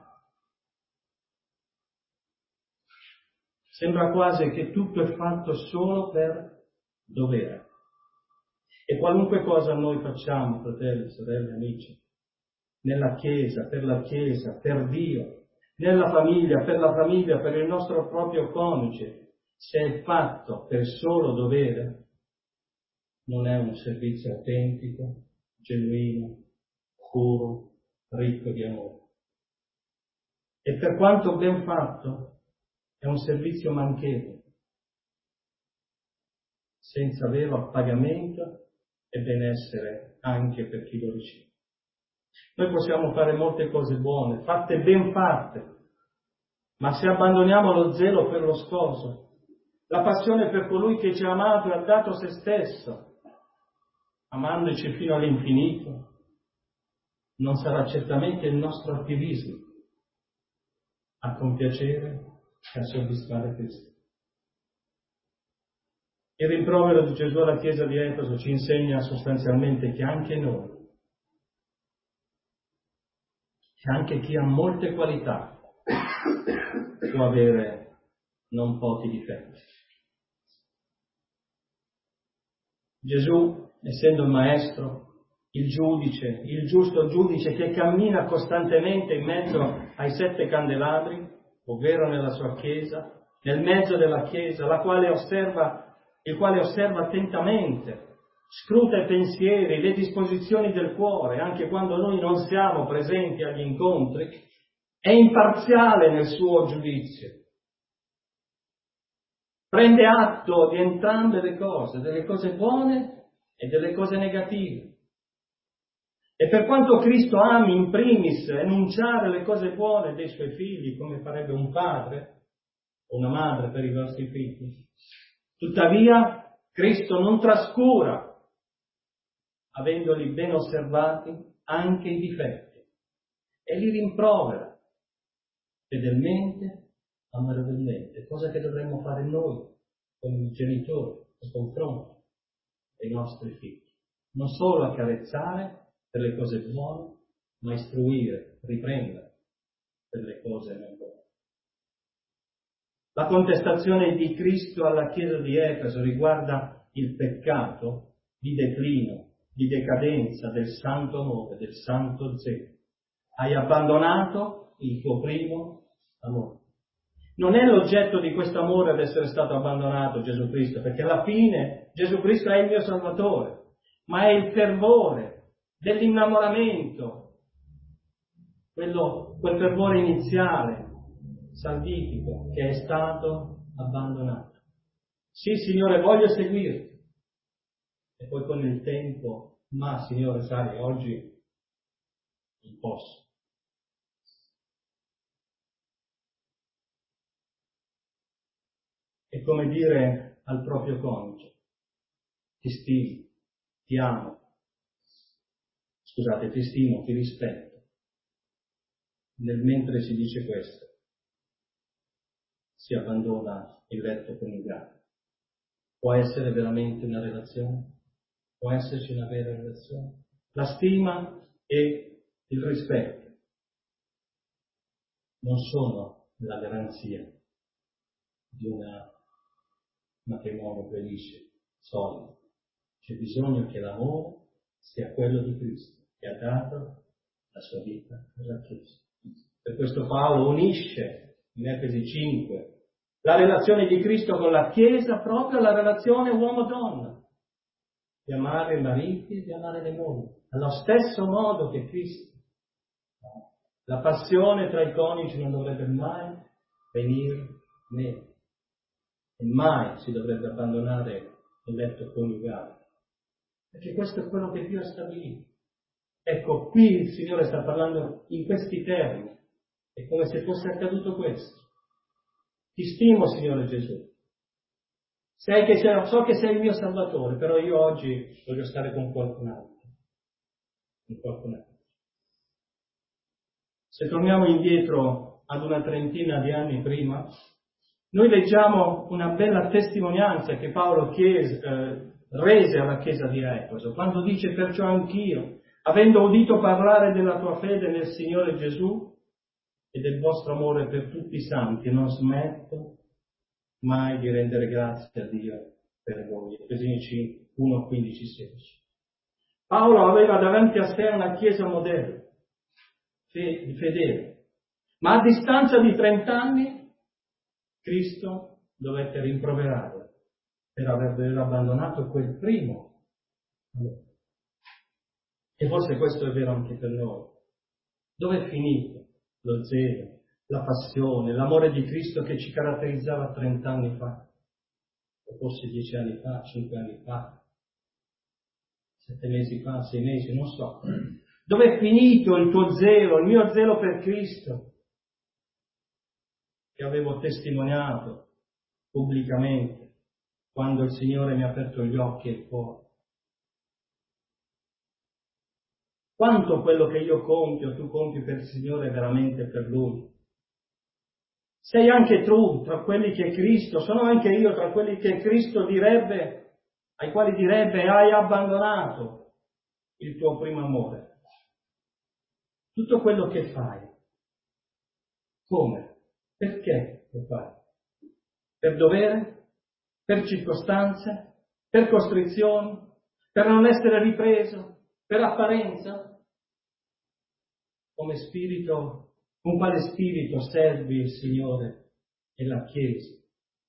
Sembra quasi che tutto è fatto solo per dovere. E qualunque cosa noi facciamo, fratelli, sorelle, amici, nella Chiesa, per Dio, nella famiglia, per la famiglia, per il nostro proprio coniuge, se è fatto per solo dovere, non è un servizio autentico, genuino, puro, ricco di amore. E per quanto ben fatto, è un servizio manchevole, senza vero appagamento e benessere anche per chi lo riceve. Noi possiamo fare molte cose buone, fatte ben fatte, ma se abbandoniamo lo zelo per lo sposo, la passione per colui che ci ha amato e ha dato se stesso, amandoci fino all'infinito, non sarà certamente il nostro attivismo a compiacere e a soddisfare Cristo. Il rimprovero di Gesù alla Chiesa di Efeso ci insegna sostanzialmente che anche noi, che anche chi ha molte qualità, può avere non pochi difetti. Gesù, essendo il Maestro, il giudice, il giusto giudice che cammina costantemente in mezzo ai 7 candelabri, ovvero nella sua Chiesa, nel mezzo della Chiesa, il quale osserva attentamente, scruta i pensieri, le disposizioni del cuore, anche quando noi non siamo presenti agli incontri, è imparziale nel suo giudizio. Prende atto di entrambe le cose, delle cose buone e delle cose negative. E per quanto Cristo ami in primis enunciare le cose buone dei suoi figli, come farebbe un padre o una madre per i vostri figli, tuttavia Cristo non trascura, avendoli ben osservati, anche i difetti, e li rimprovera fedelmente, amorevolmente, cosa che dovremmo fare noi come genitori nei confronti dei nostri figli. Non solo accarezzare per le cose buone, ma istruire, riprendere per le cose non buone. La contestazione di Cristo alla Chiesa di Efeso riguarda il peccato di declino, di decadenza del santo amore, del santo zelo. Hai abbandonato il tuo primo amore. Non è l'oggetto di questo amore ad essere stato abbandonato Gesù Cristo, perché alla fine Gesù Cristo è il mio Salvatore, ma è il fervore dell'innamoramento, quel fervore iniziale, salvifico, che è stato abbandonato. Sì, Signore, voglio seguirti. E poi con il tempo, ma Signore, sai, oggi non posso. è come dire al proprio coniuge: ti stimo, ti amo, ti stimo, ti rispetto. Nel mentre si dice questo, si abbandona il letto coniugale. Può essere veramente una relazione? Può esserci una vera relazione? La stima e il rispetto non sono la garanzia di un matrimonio felice, solido. C'è bisogno che l'amore sia quello di Cristo, che ha dato la sua vita per la Chiesa. Per questo Paolo unisce in Efesi 5 la relazione di Cristo con la Chiesa proprio alla relazione uomo-donna, di amare i mariti e di amare le mogli, allo stesso modo che Cristo. La passione tra i coniugi non dovrebbe mai venire meno e mai si dovrebbe abbandonare il letto coniugale, perché questo è quello che Dio ha stabilito. Ecco, qui il Signore sta parlando in questi termini, è come se fosse accaduto questo. Ti stimo, Signore Gesù, so che sei il mio Salvatore, però io oggi voglio stare con qualcun altro. Se torniamo indietro ad una trentina di anni prima, noi leggiamo una bella testimonianza che Paolo rese alla chiesa di Efeso, quando dice: perciò anch'io, avendo udito parlare della tua fede nel Signore Gesù e del vostro amore per tutti i santi, non smetto mai di rendere grazie a Dio per voi. Efesini 1, 15, 16. Paolo aveva davanti a sé una chiesa modello, fedele, ma a distanza di 30 anni Cristo dovette rimproverarlo per aver abbandonato quel primo amore. E forse questo è vero anche per noi. Dove è finito lo zelo, la passione, l'amore di Cristo che ci caratterizzava 30 anni fa? O forse 10 anni fa, 5 anni fa, 7 mesi fa, 6 mesi, non so. Dove è finito il tuo zelo, il mio zelo per Cristo, che avevo testimoniato pubblicamente quando il Signore mi ha aperto gli occhi e il cuore? Quanto quello che io compio, tu compi per il Signore, è veramente per Lui? Sei anche tu tra quelli che Cristo, sono anche io tra quelli che Cristo direbbe, ai quali direbbe: hai abbandonato il tuo primo amore. Tutto quello che fai, come? Perché lo fai? Per dovere? Per circostanze? Per costrizioni? Per non essere ripreso? Per apparenza? Come spirito, con quale spirito servi il Signore e la Chiesa?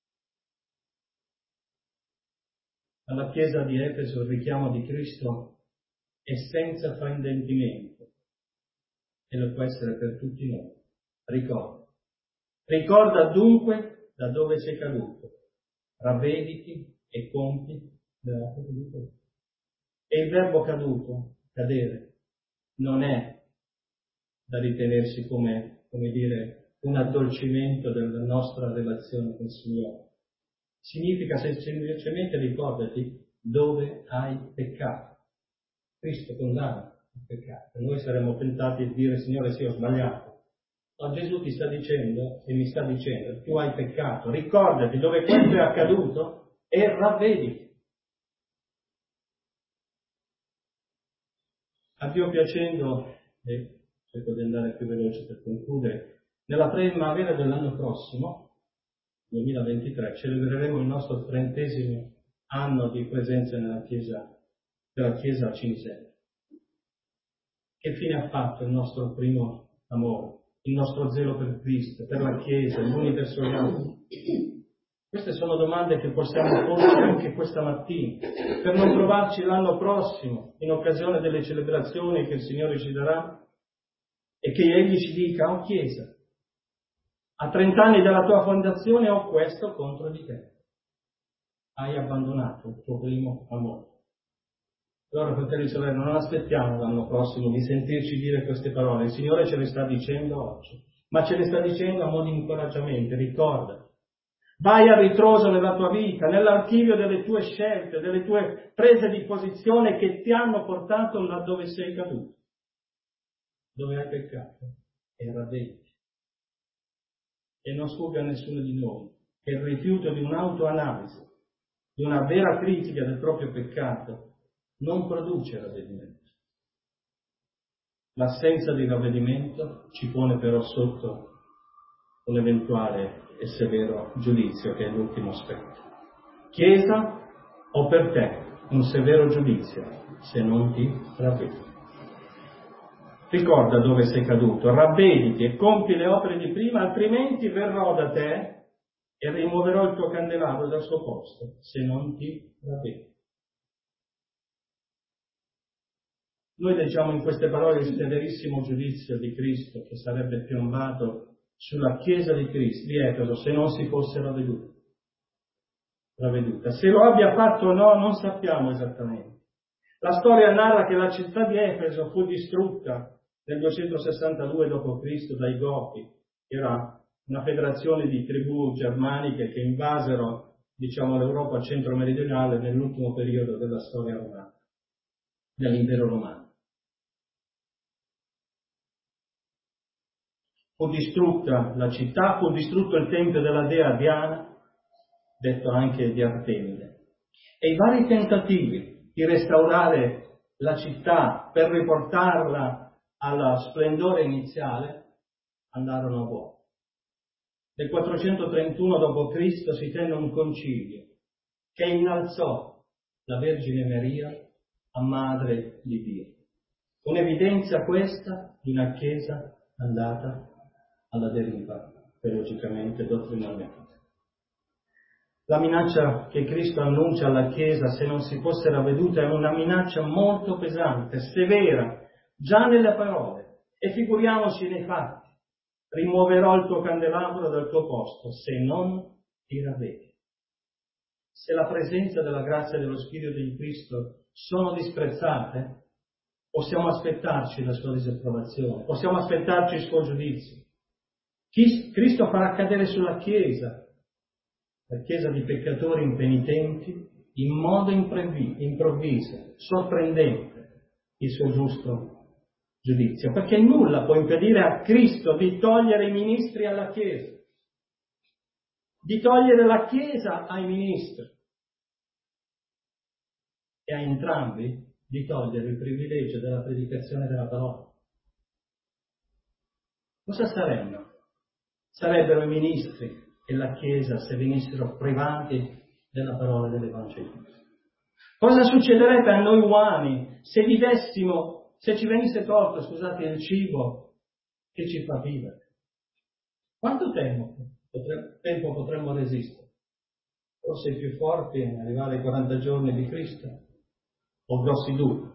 Alla Chiesa di Efeso il richiamo di Cristo è senza fraintendimento e lo può essere per tutti noi. Ricorda dunque da dove sei caduto, ravvediti e compi l'opera di Dio. E il verbo caduto, cadere, non è da ritenersi come dire, un addolcimento della nostra relazione con il Signore. Significa semplicemente: ricordati dove hai peccato. Cristo condanna il peccato. Noi saremmo tentati di dire: Signore, sì, ho sbagliato. No, Gesù ti sta dicendo e mi sta dicendo: tu hai peccato, ricordati dove questo è accaduto e ravvediti. A Dio piacendo, e cerco di andare più veloce per concludere, nella primavera dell'anno prossimo, 2023, celebreremo il nostro 30° anno di presenza della Chiesa a Cinisello. Che fine ha fatto il nostro primo amore, il nostro zelo per Cristo, per la Chiesa, gli uni verso gli altri? Queste sono domande che possiamo porre anche questa mattina, per non trovarci l'anno prossimo, in occasione delle celebrazioni che il Signore ci darà, e che Egli ci dica: oh Chiesa, a 30 anni dalla tua fondazione ho questo contro di te. Hai abbandonato il tuo primo amore. Allora, fratelli e sorelle, non aspettiamo l'anno prossimo di sentirci dire queste parole. Il Signore ce le sta dicendo oggi, ma ce le sta dicendo a modo di incoraggiamento. Ricordati, Vai a ritroso nella tua vita, nell'archivio delle tue scelte, delle tue prese di posizione che ti hanno portato laddove sei caduto, dove hai peccato, e ravvedi. E non sfugga a nessuno di noi che il rifiuto di un'autoanalisi, di una vera critica del proprio peccato, non produce ravvedimento. L'assenza di ravvedimento ci pone però sotto un eventuale e severo giudizio, che è l'ultimo aspetto. Chiesa, ho per te un severo giudizio se non ti ravvedi. Ricorda dove sei caduto, ravvediti e compi le opere di prima, altrimenti verrò da te e rimuoverò il tuo candelabro dal suo posto, se non ti ravvedi. Noi leggiamo in queste parole il severissimo giudizio di Cristo che sarebbe piombato sulla Chiesa di Cristo, di Efeso, se non si fosse ravveduta. Se lo abbia fatto o no, non sappiamo esattamente. La storia narra che la città di Efeso fu distrutta nel 262 d.C. dai Goti, che era una federazione di tribù germaniche che invasero, l'Europa centro-meridionale nell'ultimo periodo della storia romana, dell'impero romano. Fu distrutta la città, fu distrutto il tempio della dea Diana, detto anche di Artemide. E i vari tentativi di restaurare la città per riportarla al splendore iniziale andarono a vuoto. Nel 431 d.C. si tenne un concilio che innalzò la Vergine Maria a Madre di Dio. Un'evidenza questa di una Chiesa andata alla deriva, teologicamente, dottrinalmente. La minaccia che Cristo annuncia alla Chiesa, se non si fosse ravveduta, è una minaccia molto pesante, severa, già nelle parole, e figuriamoci nei fatti. Rimuoverò il tuo candelabro dal tuo posto, se non ti ravvedi. Se la presenza della grazia e dello Spirito di Cristo sono disprezzate, possiamo aspettarci la sua disapprovazione, possiamo aspettarci il suo giudizio. Cristo farà cadere sulla Chiesa, la Chiesa di peccatori impenitenti, in modo improvviso, sorprendente, il suo giusto giudizio, perché nulla può impedire a Cristo di togliere i ministri alla Chiesa, di togliere la Chiesa ai ministri e a entrambi di togliere il privilegio della predicazione della parola. Cosa sarebbero? Sarebbero i ministri e la Chiesa se venissero privati della parola dell'Evangelo. Cosa succederebbe a noi umani se ci venisse tolto, il cibo che ci fa vivere? Quanto tempo potremmo resistere? Forse i più forti arrivare ai 40 giorni di Cristo, o grossi duri.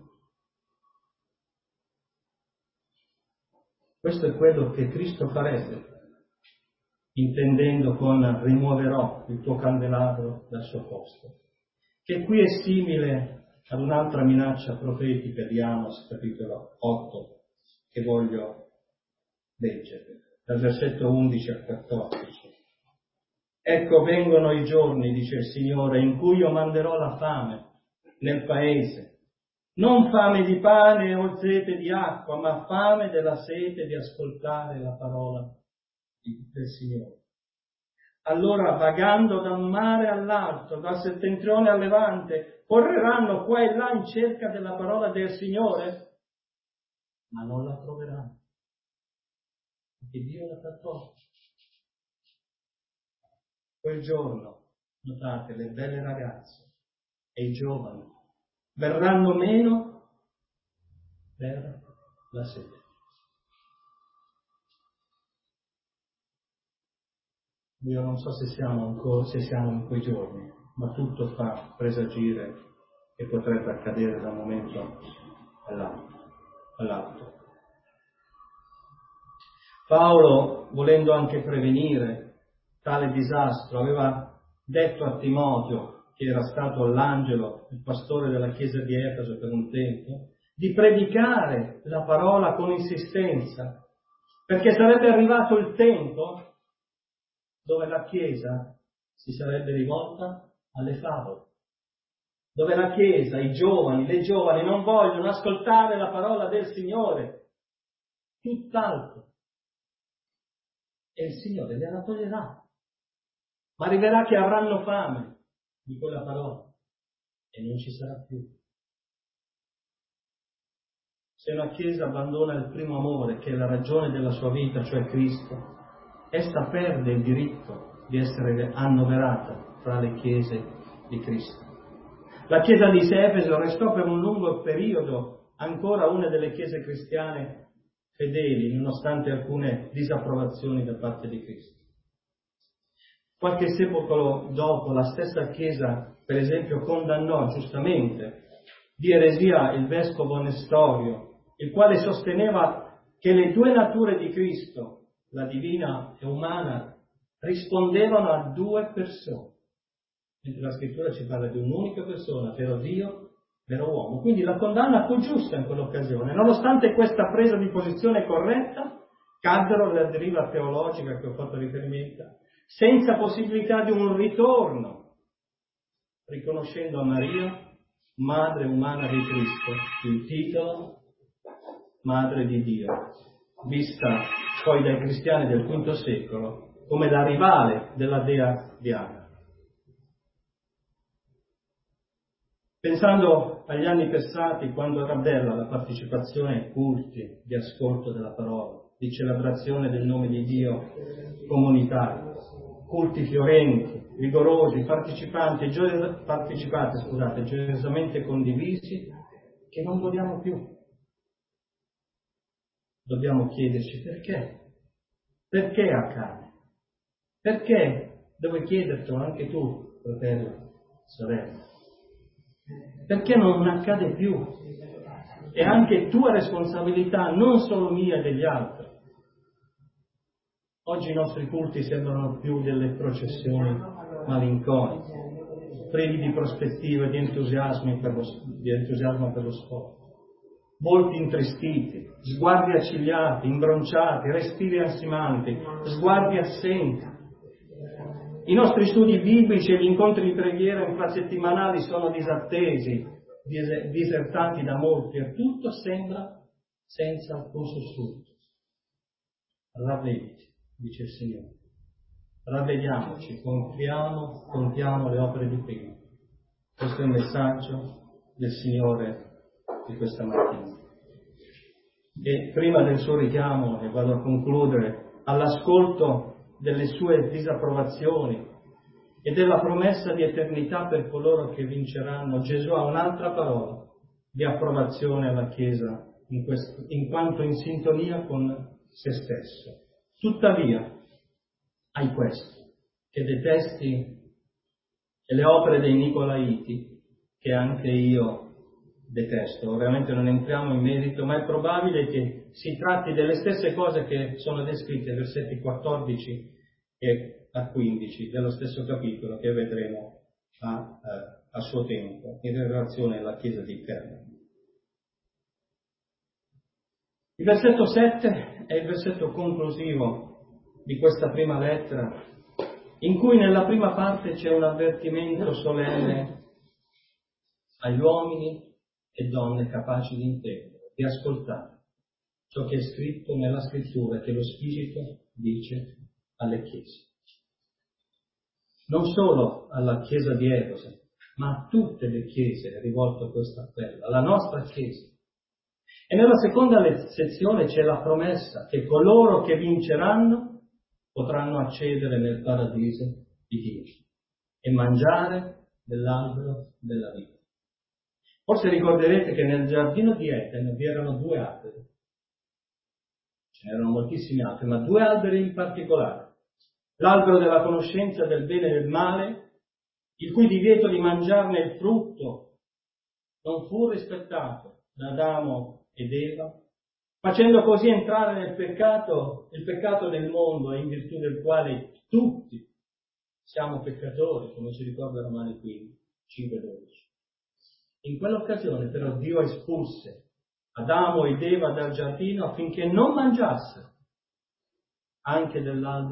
Questo è quello che Cristo farebbe, intendendo con rimuoverò il tuo candelabro dal suo posto, che qui è simile ad un'altra minaccia profetica di Amos, capitolo 8, che voglio leggere, dal versetto 11 al 14. Ecco, vengono i giorni, dice il Signore, in cui io manderò la fame nel paese, non fame di pane o sete di acqua, ma fame della sete di ascoltare la parola del Signore. Allora, vagando da un mare all'altro, dal settentrione al levante, correranno qua e là in cerca della parola del Signore, ma non la troveranno, perché Dio la fa tolta. Quel giorno, notate, le belle ragazze e i giovani verranno meno per la sete. Io non so se siamo in quei giorni, ma tutto fa presagire che potrebbe accadere da un momento all'altro. Paolo, volendo anche prevenire tale disastro, aveva detto a Timoteo, che era stato l'angelo, il pastore della chiesa di Efeso per un tempo, di predicare la parola con insistenza, perché sarebbe arrivato il tempo dove la Chiesa si sarebbe rivolta alle favole, dove la Chiesa, i giovani, le giovani non vogliono ascoltare la parola del Signore, tutt'altro. E il Signore gliela toglierà. Ma arriverà che avranno fame di quella parola e non ci sarà più. Se una Chiesa abbandona il primo amore, che è la ragione della sua vita, cioè Cristo, essa perde il diritto di essere annoverata fra le Chiese di Cristo. La Chiesa di Efeso restò per un lungo periodo ancora una delle Chiese cristiane fedeli, nonostante alcune disapprovazioni da parte di Cristo. Qualche secolo dopo, la stessa Chiesa, per esempio, condannò giustamente di eresia il vescovo Nestorio, il quale sosteneva che le due nature di Cristo, la divina e umana, rispondevano a due persone, mentre la Scrittura ci parla di un'unica persona, vero Dio, vero uomo. Quindi la condanna fu giusta in quell'occasione. Nonostante questa presa di posizione corretta, caddero nella deriva teologica che ho fatto riferimento, senza possibilità di un ritorno, riconoscendo a Maria, madre umana di Cristo, il titolo Madre di Dio, vista poi dai cristiani del V secolo come la rivale della dea Diana. Pensando agli anni passati, quando era bella la partecipazione ai culti di ascolto della parola, di celebrazione del nome di Dio comunitario, culti fiorenti, rigorosi, partecipati, gioiosamente condivisi, che non vogliamo più. Dobbiamo chiederci perché. Perché accade? Perché? Devo chiedertelo anche tu, fratello, sorella. Perché non accade più? È anche tua responsabilità, non solo mia e degli altri. Oggi i nostri culti sembrano più delle processioni malinconiche, privi di prospettive, di entusiasmo per lo sport. Volti intristiti, sguardi accigliati, imbronciati, respiri ansimanti, sguardi assenti. I nostri studi biblici e gli incontri di preghiera infrasettimanali sono disattesi, disertati da molti, e tutto sembra senza alcun sussulto. Ravvediti, dice il Signore. Ravvediamoci, compiamo le opere di prima. Questo è il messaggio del Signore di questa mattina. E prima del suo richiamo, e vado a concludere, all'ascolto delle sue disapprovazioni e della promessa di eternità per coloro che vinceranno, Gesù ha un'altra parola di approvazione alla Chiesa in quanto in sintonia con se stesso. Tuttavia, hai questo, che detesti le opere dei Nicolaiti, che anche io detesto. Ovviamente non entriamo in merito, ma è probabile che si tratti delle stesse cose che sono descritte nei versetti 14 e a 15 dello stesso capitolo che vedremo a suo tempo in relazione alla Chiesa di Pergamum. Il versetto 7 è il versetto conclusivo di questa prima lettera, in cui nella prima parte c'è un avvertimento solenne agli uomini e donne capaci di intendere, di ascoltare ciò che è scritto nella Scrittura, che lo Spirito dice alle Chiese. Non solo alla Chiesa di Efeso, ma a tutte le Chiese è rivolto questo appello, alla nostra Chiesa. E nella seconda sezione c'è la promessa che coloro che vinceranno potranno accedere nel paradiso di Dio e mangiare dell'albero della vita. Forse ricorderete che nel giardino di Eden vi erano due alberi. Ce n'erano moltissimi altri, ma due alberi in particolare. L'albero della conoscenza del bene e del male, il cui divieto di mangiarne il frutto non fu rispettato da Adamo ed Eva, facendo così entrare nel peccato, il peccato del mondo, in virtù del quale tutti siamo peccatori, come ci ricorda Romani 5:12. In quell'occasione però Dio espulse Adamo ed Eva dal giardino affinché non mangiassero anche dell'albero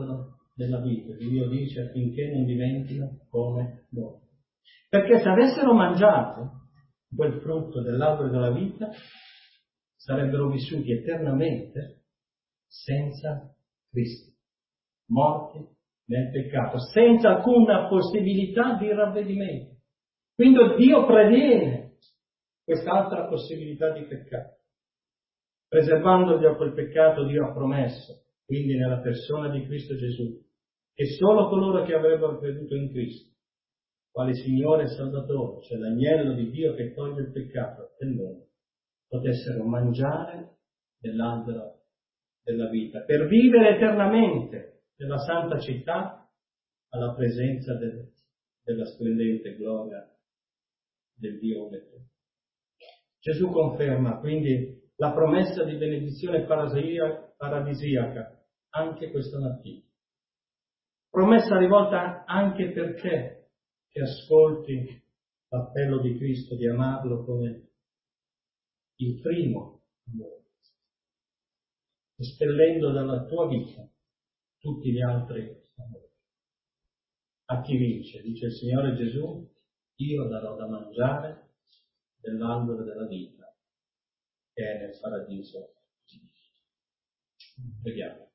della vita, Dio dice, affinché non diventino come loro. Perché se avessero mangiato quel frutto dell'albero della vita, sarebbero vissuti eternamente senza Cristo, morti nel peccato, senza alcuna possibilità di ravvedimento. Quindi Dio previene quest'altra possibilità di peccato. Preservandoli da quel peccato, Dio ha promesso, quindi nella persona di Cristo Gesù, che solo coloro che avrebbero creduto in Cristo, quale Signore e Salvatore, cioè l'agnello di Dio che toglie il peccato del mondo, potessero mangiare dell'albero della vita, per vivere eternamente nella santa città alla presenza della splendente gloria del Dio Onnipotente. Gesù conferma quindi la promessa di benedizione paradisiaca anche questa mattina. Promessa rivolta anche per te che ascolti l'appello di Cristo di amarlo come il primo amore, espellendo dalla tua vita tutti gli altri amori. A chi vince, dice il Signore Gesù, io darò da mangiare dell'albero della vita che è nel paradiso. Preghiamo.